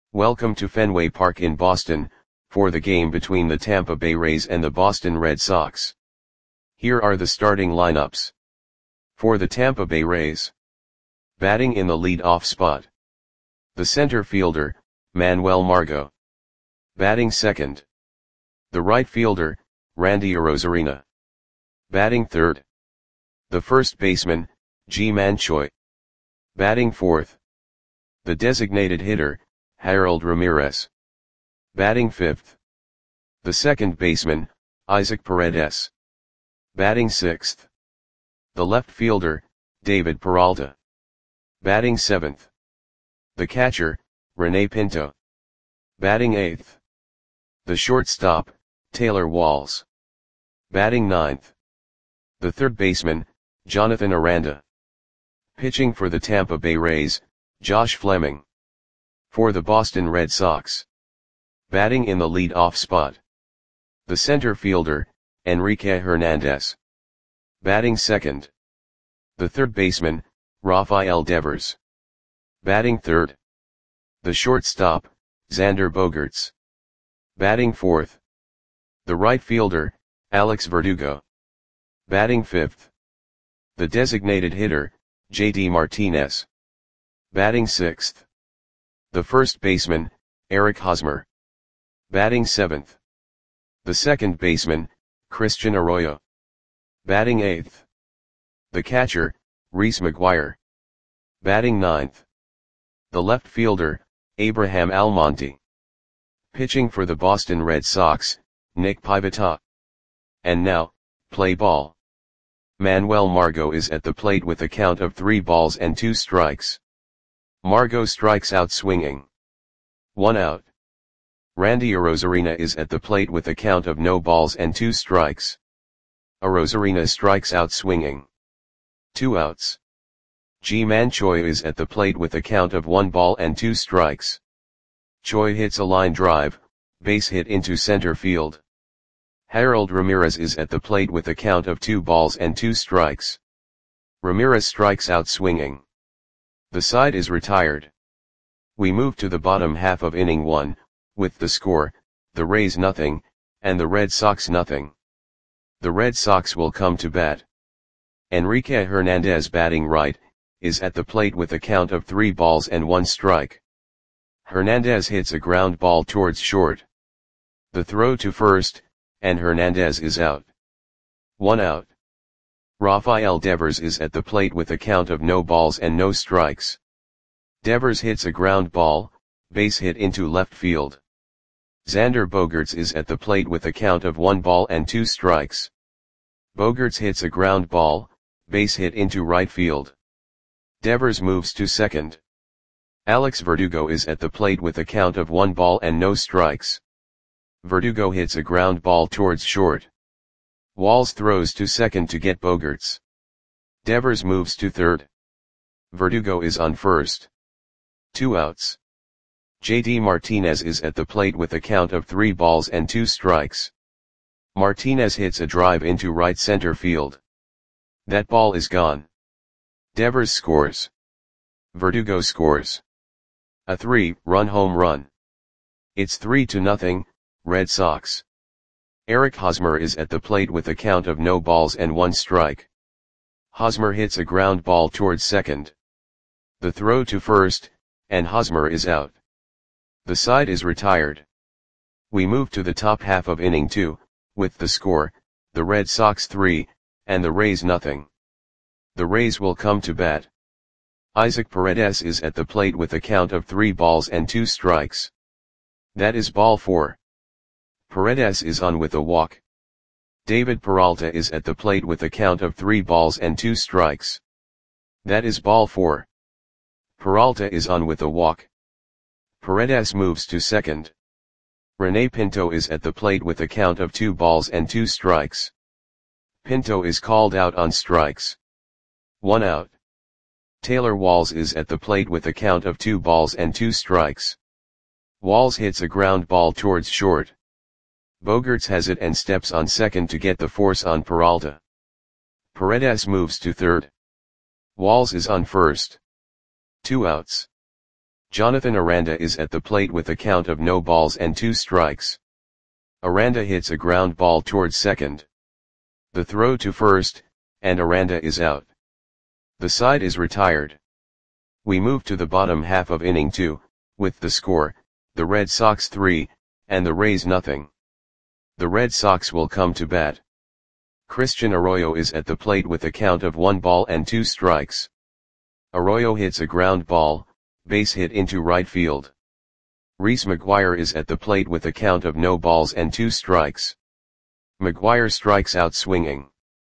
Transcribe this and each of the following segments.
Welcome to Fenway Park in Boston, for the game between the Tampa Bay Rays and the Boston Red Sox. Here are the starting lineups. For the Tampa Bay Rays. Batting in the lead-off spot. The center fielder, Manuel Margot. Batting second. The right fielder, Randy Arozarena. Batting third. The first baseman, Ji-Man Choi. Batting fourth. The designated hitter, Harold Ramirez. Batting fifth. The second baseman, Isaac Paredes. Batting sixth. The left fielder, David Peralta. Batting seventh. The catcher, Rene Pinto. Batting eighth. The shortstop, Taylor Walls. Batting ninth. The third baseman, Jonathan Aranda. Pitching for the Tampa Bay Rays, Josh Fleming. For the Boston Red Sox. Batting in the lead-off spot. The center fielder, Enrique Hernandez. Batting second. The third baseman, Rafael Devers. Batting third. The shortstop, Xander Bogaerts. Batting fourth. The right fielder, Alex Verdugo. Batting fifth. The designated hitter, JD Martinez. Batting sixth. The first baseman, Eric Hosmer. Batting seventh. The second baseman, Christian Arroyo. Batting eighth. The catcher, Reese McGuire. Batting ninth. The left fielder, Abraham Almonte. Pitching for the Boston Red Sox, Nick Pivetta. And now, play ball. Manuel Margot is at the plate with a count of 3 balls and 2 strikes. Margot strikes out swinging. 1 out. Randy Arozarena is at the plate with a count of no balls and 2 strikes. Arozarena strikes out swinging. 2 outs. Ji-Man Choi is at the plate with a count of 1 ball and 2 strikes. Choi hits a line drive, base hit into center field. Harold Ramirez is at the plate with a count of 2 balls and 2 strikes. Ramirez strikes out swinging. The side is retired. We move to the bottom half of inning 1, with the score, the Rays nothing, and the Red Sox nothing. The Red Sox will come to bat. Enrique Hernandez, batting right, is at the plate with a count of 3 balls and 1 strike. Hernandez hits a ground ball towards short. The throw to first, and Hernandez is out. 1 out. Rafael Devers is at the plate with a count of no balls and no strikes. Devers hits a ground ball, base hit into left field. Xander Bogaerts is at the plate with a count of 1 ball and 2 strikes. Bogaerts hits a ground ball, base hit into right field. Devers moves to second. Alex Verdugo is at the plate with a count of 1 ball and no strikes. Verdugo hits a ground ball towards short. Walls throws to second to get Bogaerts. Devers moves to third. Verdugo is on first. 2 outs. JD Martinez is at the plate with a count of 3 balls and 2 strikes. Martinez hits a drive into right center field. That ball is gone. Devers scores. Verdugo scores. A 3-run home run. It's 3-0, Red Sox. Eric Hosmer is at the plate with a count of no balls and 1 strike. Hosmer hits a ground ball towards second. The throw to first, and Hosmer is out. The side is retired. We move to the top half of inning 2, with the score, the Red Sox 3, and the Rays nothing. The Rays will come to bat. Isaac Paredes is at the plate with a count of 3 balls and 2 strikes. That is ball 4. Paredes is on with a walk. David Peralta is at the plate with a count of 3 balls and 2 strikes. That is ball 4. Peralta is on with a walk. Paredes moves to second. Rene Pinto is at the plate with a count of 2 balls and 2 strikes. Pinto is called out on strikes. 1 out. Taylor Walls is at the plate with a count of 2 balls and 2 strikes. Walls hits a ground ball towards short. Bogaerts has it and steps on second to get the force on Peralta. Paredes moves to third. Walls is on first. 2 outs. Jonathan Aranda is at the plate with a count of no balls and 2 strikes. Aranda hits a ground ball towards second. The throw to first, and Aranda is out. The side is retired. We move to the bottom half of inning 2, with the score, the Red Sox 3, and the Rays nothing. The Red Sox will come to bat. Christian Arroyo is at the plate with a count of 1 ball and 2 strikes. Arroyo hits a ground ball, base hit into right field. Reese McGuire is at the plate with a count of no balls and 2 strikes. McGuire strikes out swinging.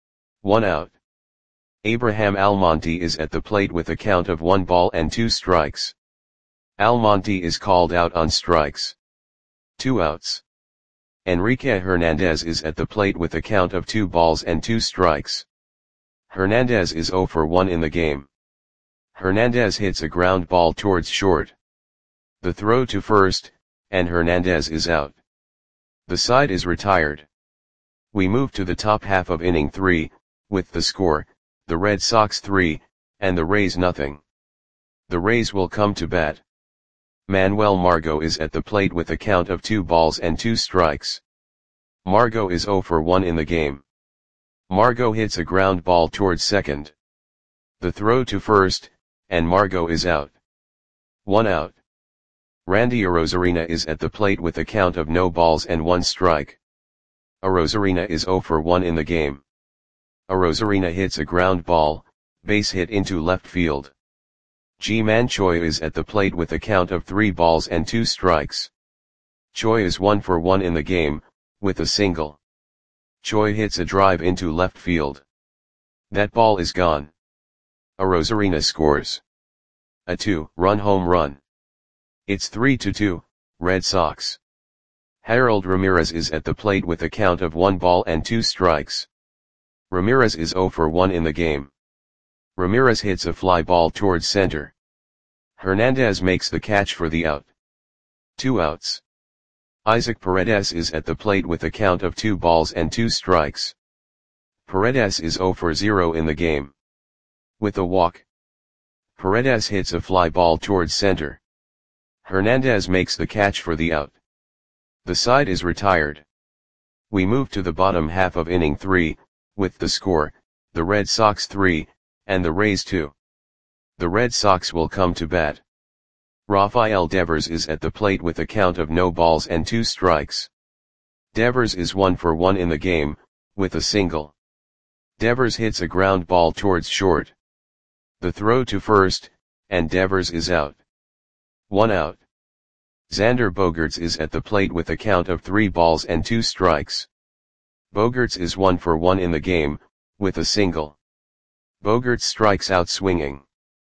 1 out. Abraham Almonte is at the plate with a count of 1 ball and 2 strikes. Almonte is called out on strikes. 2 outs. Enrique Hernandez is at the plate with a count of 2 balls and 2 strikes. Hernandez is 0 for 1 in the game. Hernandez hits a ground ball towards short. The throw to first, and Hernandez is out. The side is retired. We move to the top half of inning 3, with the score, the Red Sox 3, and the Rays nothing. The Rays will come to bat. Manuel Margot is at the plate with a count of 2 balls and 2 strikes. Margot is 0 for 1 in the game. Margot hits a ground ball towards second. The throw to first, and Margot is out. 1 out. Randy Arozarena is at the plate with a count of no balls and 1 strike. Arozarena is 0 for 1 in the game. Arozarena hits a ground ball, base hit into left field. Ji-Man Choi is at the plate with a count of 3 balls and 2 strikes. Choi is 1 for 1 in the game, with a single. Choi hits a drive into left field. That ball is gone. Arozarena scores a 2-run home run. It's 3-2, Red Sox. Harold Ramirez is at the plate with a count of 1 ball and 2 strikes. Ramirez is 0 for 1 in the game. Ramirez hits a fly ball towards center. Hernandez makes the catch for the out. 2 outs. Isaac Paredes is at the plate with a count of 2 balls and 2 strikes. Paredes is 0 for 0 in the game. With a walk, Paredes hits a fly ball towards center. Hernandez makes the catch for the out. The side is retired. We move to the bottom half of inning 3, with the score, the Red Sox 3, and the Rays 2. The Red Sox will come to bat. Rafael Devers is at the plate with a count of no balls and 2 strikes. Devers is 1 for 1 in the game, with a single. Devers hits a ground ball towards short. The throw to first, and Devers is out. 1 out. Xander Bogaerts is at the plate with a count of 3 balls and 2 strikes. Bogaerts is 1 for 1 in the game, with a single. Bogaerts strikes out swinging.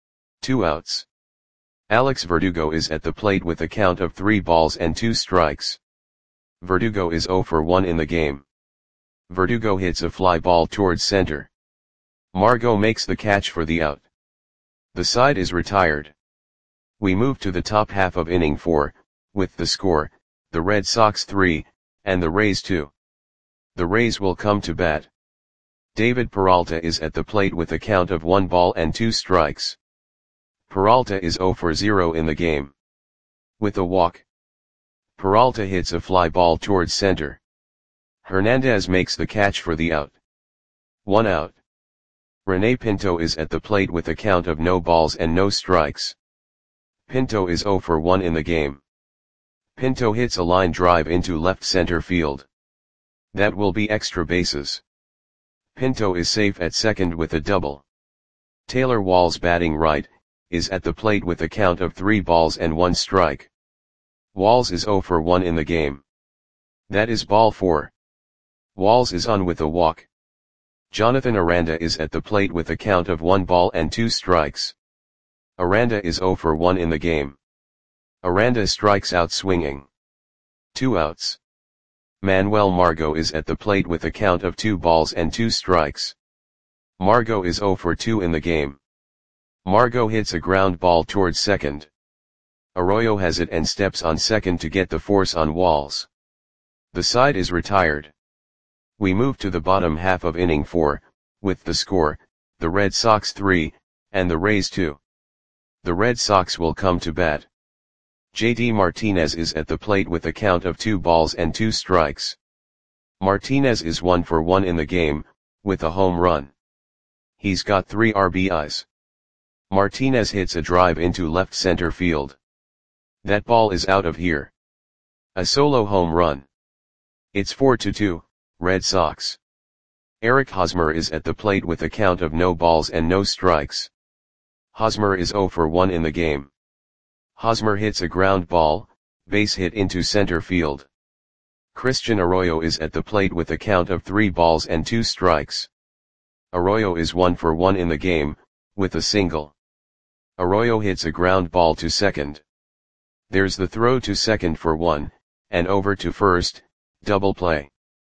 2 outs. Alex Verdugo is at the plate with a count of 3 balls and 2 strikes. Verdugo is 0 for 1 in the game. Verdugo hits a fly ball towards center. Margot makes the catch for the out. The side is retired. We move to the top half of inning 4, with the score, the Red Sox 3, and the Rays 2. The Rays will come to bat. David Peralta is at the plate with a count of 1 ball and 2 strikes. Peralta is 0 for 0 in the game. With a walk, Peralta hits a fly ball towards center. Hernandez makes the catch for the out. 1 out. Rene Pinto is at the plate with a count of no balls and no strikes. Pinto is 0 for 1 in the game. Pinto hits a line drive into left center field. That will be extra bases. Pinto is safe at second with a double. Taylor Walls, batting right, is at the plate with a count of 3 balls and 1 strike. Walls is 0 for 1 in the game. That is ball 4. Walls is on with a walk. Jonathan Aranda is at the plate with a count of 1 ball and 2 strikes. Aranda is 0 for 1 in the game. Aranda strikes out swinging. 2 outs. Manuel Margot is at the plate with a count of 2 balls and 2 strikes. Margot is 0 for 2 in the game. Margot hits a ground ball towards second. Arroyo has it and steps on second to get the force on Walls. The side is retired. We move to the bottom half of inning 4, with the score, the Red Sox 3, and the Rays 2. The Red Sox will come to bat. JD Martinez is at the plate with a count of 2 balls and 2 strikes. Martinez is 1 for 1 in the game, with a home run. He's got 3 RBIs. Martinez hits a drive into left center field. That ball is out of here. A solo home run. It's 4-2, Red Sox. Eric Hosmer is at the plate with a count of no balls and no strikes. Hosmer is 0 for 1 in the game. Hosmer hits a ground ball, base hit into center field. Christian Arroyo is at the plate with a count of 3 balls and 2 strikes. Arroyo is 1 for 1 in the game, with a single. Arroyo hits a ground ball to second. There's the throw to second for 1, and over to first, double play.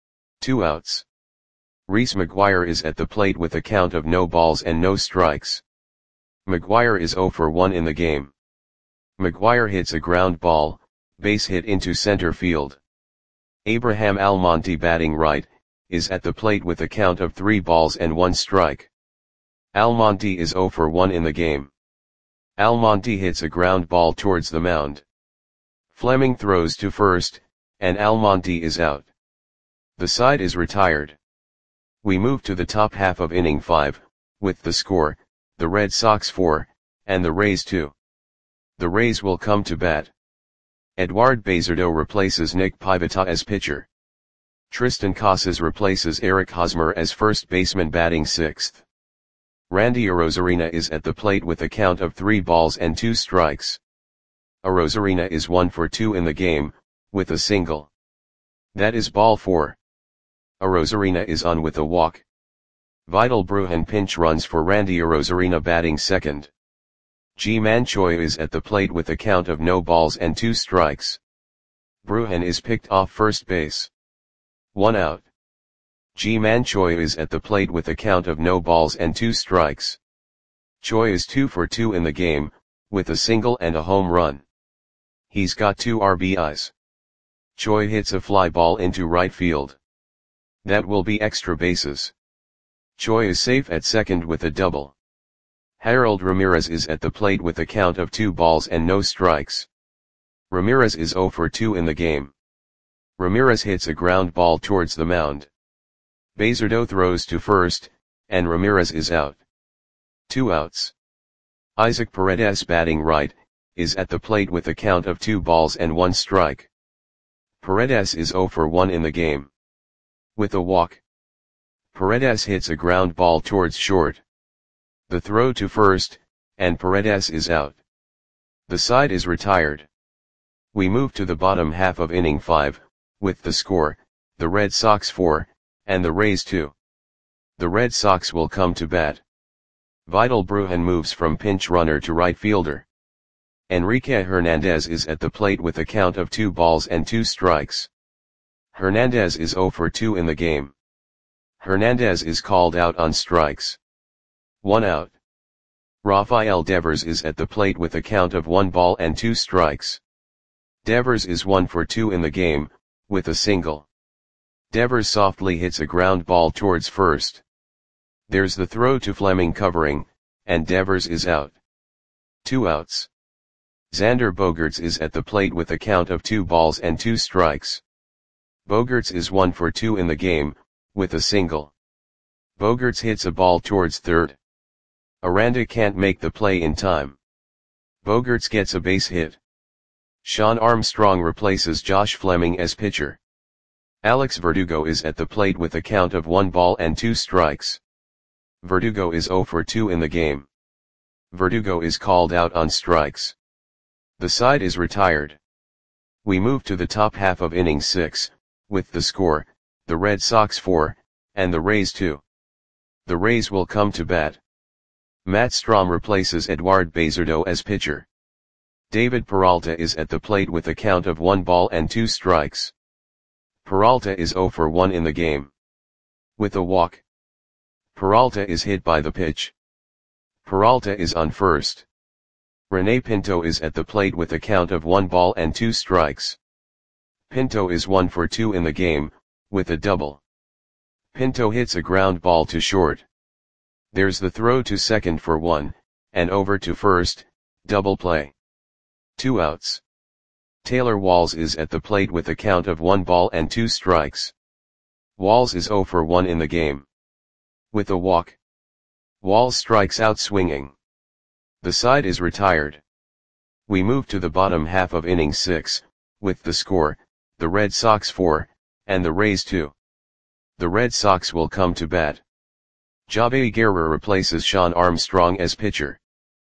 2 outs. Reese McGuire is at the plate with a count of no balls and no strikes. McGuire is 0 for 1 in the game. McGuire hits a ground ball, base hit into center field. Abraham Almonte, batting right, is at the plate with a count of 3 balls and 1 strike. Almonte is 0 for 1 in the game. Almonte hits a ground ball towards the mound. Fleming throws to first, and Almonte is out. The side is retired. We move to the top half of inning 5, with the score, the Red Sox 4, and the Rays 2. The Rays will come to bat. Eduard Bazardo replaces Nick Pivetta as pitcher. Tristan Casas replaces Eric Hosmer as first baseman, batting 6th. Randy Arozarena is at the plate with a count of 3 balls and 2 strikes. Arozarena is 1 for 2 in the game, with a single. That is ball 4. Arozarena is on with a walk. Vidal Brujan pinch runs for Randy Arozarena, batting 2nd. Ji-Man Choi is at the plate with a count of no balls and 2 strikes. Brujan is picked off first base. 1 out. Ji-Man Choi is at the plate with a count of no balls and 2 strikes. Choi is 2 for 2 in the game, with a single and a home run. He's got 2 RBIs. Choi hits a fly ball into right field. That will be extra bases. Choi is safe at second with a double. Harold Ramirez is at the plate with a count of 2 balls and no strikes. Ramirez is 0 for 2 in the game. Ramirez hits a ground ball towards the mound. Bazardo throws to first, and Ramirez is out. 2 outs. Isaac Paredes, batting right, is at the plate with a count of 2 balls and 1 strike. Paredes is 0 for 1 in the game. With a walk. Paredes hits a ground ball towards short. The throw to first, and Paredes is out. The side is retired. We move to the bottom half of inning 5, with the score, the Red Sox 4, and the Rays 2. The Red Sox will come to bat. Vidal Brujan moves from pinch runner to right fielder. Enrique Hernandez is at the plate with a count of 2 balls and 2 strikes. Hernandez is 0 for 2 in the game. Hernandez is called out on strikes. 1 out. Rafael Devers is at the plate with a count of 1 ball and 2 strikes. Devers is 1 for 2 in the game, with a single. Devers softly hits a ground ball towards first. There's the throw to Fleming covering, and Devers is out. 2 outs. Xander Bogaerts is at the plate with a count of 2 balls and 2 strikes. Bogaerts is 1 for 2 in the game, with a single. Bogaerts hits a ball towards third. Aranda can't make the play in time. Bogaerts gets a base hit. Sean Armstrong replaces Josh Fleming as pitcher. Alex Verdugo is at the plate with a count of 1 ball and 2 strikes. Verdugo is 0 for 2 in the game. Verdugo is called out on strikes. The side is retired. We move to the top half of inning 6, with the score, the Red Sox 4, and the Rays 2. The Rays will come to bat. Matt Strahm replaces Eduard Bazardo as pitcher. David Peralta is at the plate with a count of 1 ball and 2 strikes. Peralta is 0 for 1 in the game. With a walk. Peralta is hit by the pitch. Peralta is on first. Rene Pinto is at the plate with a count of 1 ball and 2 strikes. Pinto is 1 for 2 in the game, with a double. Pinto hits a ground ball to short. There's the throw to second for 1, and over to first, double play. 2 outs. Taylor Walls is at the plate with a count of 1 ball and 2 strikes. Walls is 0 for 1 in the game. With a walk, Walls strikes out swinging. The side is retired. We move to the bottom half of inning 6, with the score, the Red Sox 4, and the Rays 2. The Red Sox will come to bat. Javi Guerra replaces Sean Armstrong as pitcher.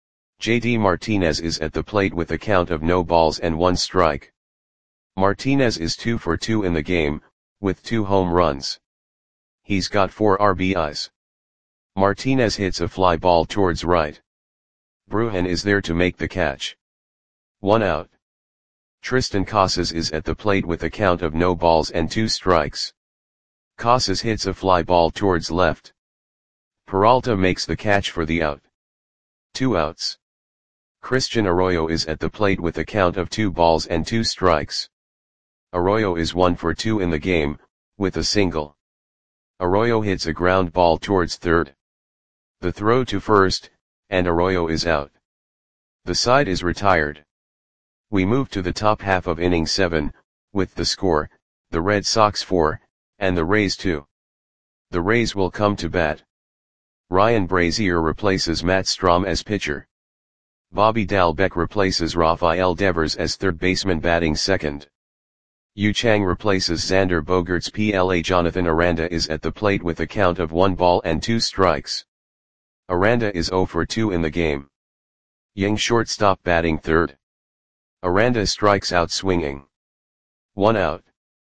JD Martinez is at the plate with a count of no balls and 1 strike. Martinez is 2 for 2 in the game, with 2 home runs. He's got 4 RBIs. Martinez hits a fly ball towards right. Brujan is there to make the catch. 1 out. Tristan Casas is at the plate with a count of no balls and 2 strikes. Casas hits a fly ball towards left. Peralta makes the catch for the out. 2 outs. Christian Arroyo is at the plate with a count of 2 balls and 2 strikes. Arroyo is 1 for 2 in the game, with a single. Arroyo hits a ground ball towards third. The throw to first, and Arroyo is out. The side is retired. We move to the top half of inning 7, with the score, the Red Sox 4, and the Rays 2. The Rays will come to bat. Ryan Brazier replaces Matt Strahm as pitcher. Bobby Dalbec replaces Rafael Devers as third baseman batting second. Yu Chang replaces Xander Bogaerts. PLA Jonathan Aranda is at the plate with a count of 1 ball and 2 strikes. Aranda is 0 for 2 in the game. Yang shortstop batting third. Aranda strikes out swinging. 1 out.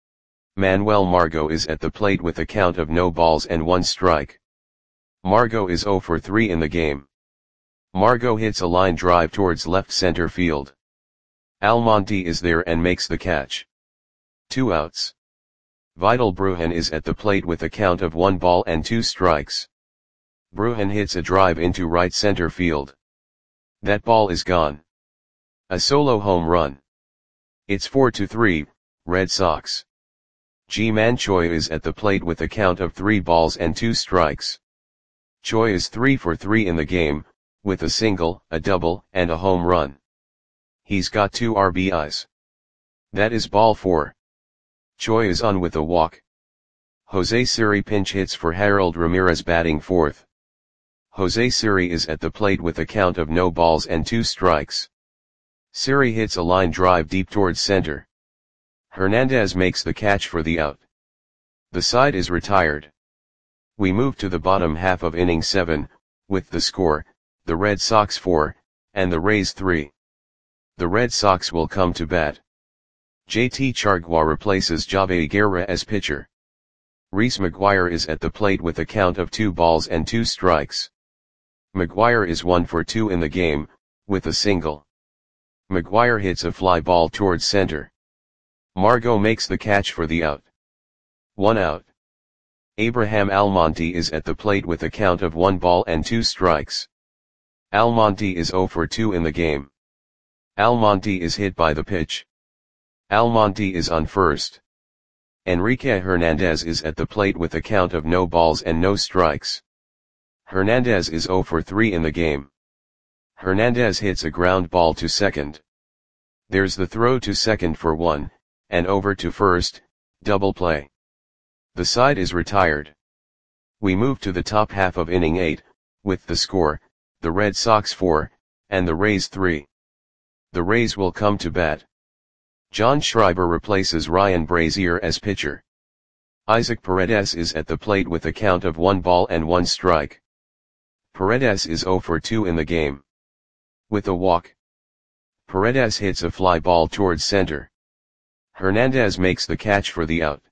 Manuel Margot is at the plate with a count of no balls and 1 strike. Margot is 0 for 3 in the game. Margot hits a line drive towards left center field. Almonte is there and makes the catch. 2 outs. Vidal Brujan is at the plate with a count of 1 ball and 2 strikes. Brujan hits a drive into right center field. That ball is gone. A solo home run. It's 4-3, Red Sox. Ji-Man Choi is at the plate with a count of 3 balls and 2 strikes. Choi is 3 for 3 in the game, with a single, a double, and a home run. He's got 2 RBIs. That is ball 4. Choi is on with a walk. Jose Siri pinch hits for Harold Ramirez batting fourth. Jose Siri is at the plate with a count of no balls and 2 strikes. Siri hits a line drive deep towards center. Hernandez makes the catch for the out. The side is retired. We move to the bottom half of inning 7, with the score, the Red Sox 4, and the Rays 3. The Red Sox will come to bat. JT Chargois replaces Javi Guerra as pitcher. Reese McGuire is at the plate with a count of 2 balls and 2 strikes. McGuire is 1 for 2 in the game, with a single. McGuire hits a fly ball towards center. Margot makes the catch for the out. 1 out. Abraham Almonte is at the plate with a count of 1 ball and 2 strikes. Almonte is 0 for 2 in the game. Almonte is hit by the pitch. Almonte is on first. Enrique Hernandez is at the plate with a count of no balls and no strikes. Hernandez is 0 for 3 in the game. Hernandez hits a ground ball to second. There's the throw to second for 1, and over to first, double play. The side is retired. We move to the top half of inning 8, with the score, the Red Sox 4, and the Rays 3. The Rays will come to bat. John Schreiber replaces Ryan Brazier as pitcher. Isaac Paredes is at the plate with a count of 1 ball and 1 strike. Paredes is 0 for 2 in the game. With a walk, Paredes hits a fly ball towards center. Hernandez makes the catch for the out.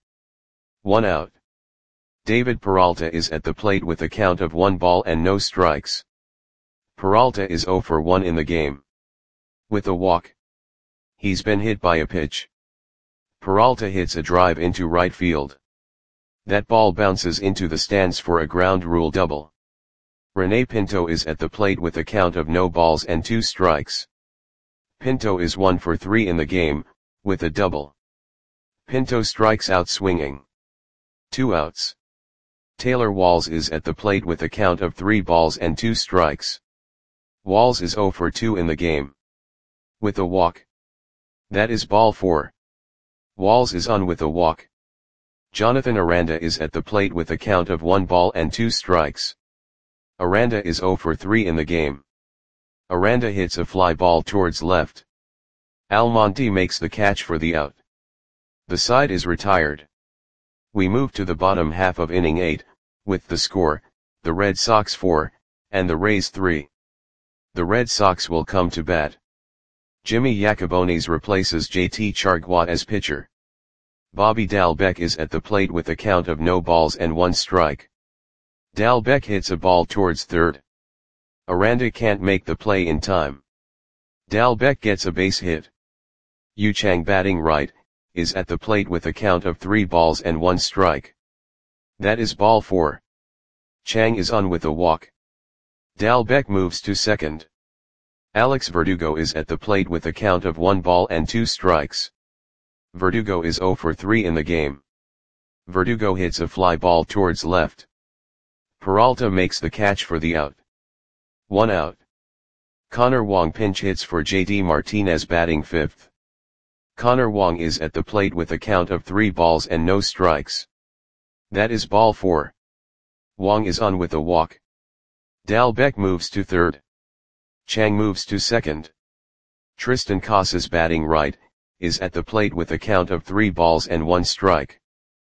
1 out. David Peralta is at the plate with a count of 1 ball and no strikes. Peralta is 0 for 1 in the game. With a walk, he's been hit by a pitch. Peralta hits a drive into right field. That ball bounces into the stands for a ground rule double. Rene Pinto is at the plate with a count of no balls and 2 strikes. Pinto is 1 for 3 in the game, with a double. Pinto strikes out swinging. 2 outs. Taylor Walls is at the plate with a count of 3 balls and 2 strikes. Walls is 0 for 2 in the game. With a walk, That is ball 4. Walls is on with a walk. Jonathan Aranda is at the plate with a count of 1 ball and 2 strikes. Aranda is 0 for 3 in the game. Aranda hits a fly ball towards left. Almonte makes the catch for the out. The side is retired. We move to the bottom half of inning 8, with the score, the Red Sox 4, and the Rays 3. The Red Sox will come to bat. Jimmy Yacobonis replaces JT Chargois as pitcher. Bobby Dalbec is at the plate with a count of no balls and 1 strike. Dalbec hits a ball towards third. Aranda can't make the play in time. Dalbec gets a base hit. Yu Chang, batting right, is at the plate with a count of 3 balls and 1 strike. That is ball 4. Chang is on with a walk. Dalbec moves to second. Alex Verdugo is at the plate with a count of 1 ball and 2 strikes. Verdugo is 0 for 3 in the game. Verdugo hits a fly ball towards left. Peralta makes the catch for the out. 1 out. Connor Wong pinch hits for JD Martinez, batting 5th. Connor Wong is at the plate with a count of 3 balls and no strikes. That is ball 4. Wong is on with a walk. Dalbec moves to third. Chang moves to second. Tristan Casas, batting right, is at the plate with a count of 3 balls and 1 strike.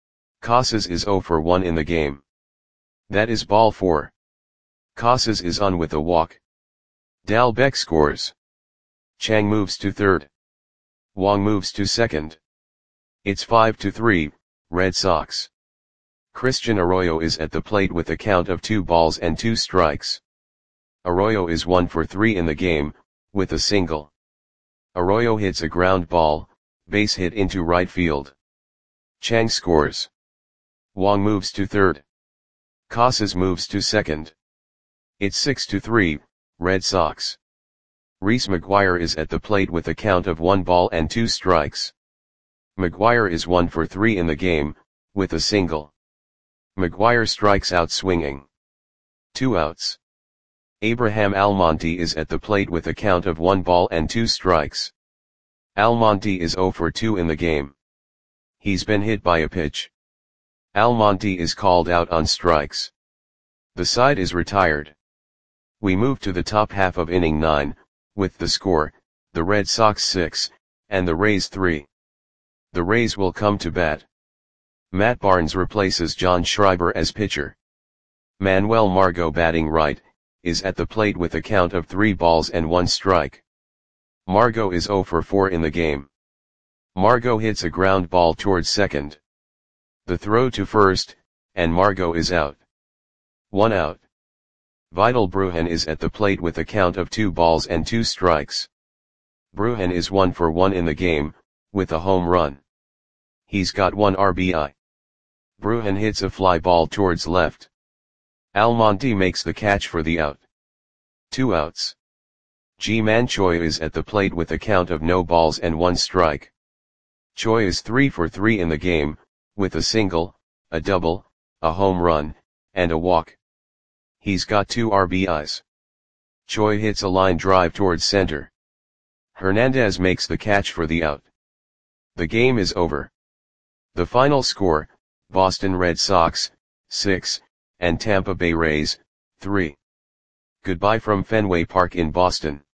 Casas is 0 for 1 in the game. That is ball 4. Casas is on with a walk. Dalbec scores. Chang moves to third. Wong moves to second. It's 5-3, Red Sox. Christian Arroyo is at the plate with a count of 2 balls and 2 strikes. Arroyo is 1 for 3 in the game, with a single. Arroyo hits a ground ball, base hit into right field. Chang scores. Wong moves to third. Casas moves to second. It's 6-3, Red Sox. Reese McGuire is at the plate with a count of 1 ball and 2 strikes. McGuire is 1 for 3 in the game, with a single. McGuire strikes out swinging. 2 outs. Abraham Almonte is at the plate with a count of 1 ball and 2 strikes. Almonte is 0 for 2 in the game. He's been hit by a pitch. Almonte is called out on strikes. The side is retired. We move to the top half of inning 9, with the score, the Red Sox 6, and the Rays 3. The Rays will come to bat. Matt Barnes replaces John Schreiber as pitcher. Manuel Margot, batting right, is at the plate with a count of 3 balls and 1 strike. Margot is 0 for 4 in the game. Margot hits a ground ball towards second. The throw to first, and Margot is out. 1 out. Vidal Brujan is at the plate with a count of 2 balls and 2 strikes. Brujan is 1 for 1 in the game, with a home run. He's got 1 RBI. Brujan hits a fly ball towards left. Almonte makes the catch for the out. 2 outs. Ji-Man Choi is at the plate with a count of no balls and 1 strike. Choi is 3 for 3 in the game, with a single, a double, a home run, and a walk. He's got 2 RBIs. Choi hits a line drive towards center. Hernandez makes the catch for the out. The game is over. The final score, Boston Red Sox, 6, and Tampa Bay Rays, 3. Goodbye from Fenway Park in Boston.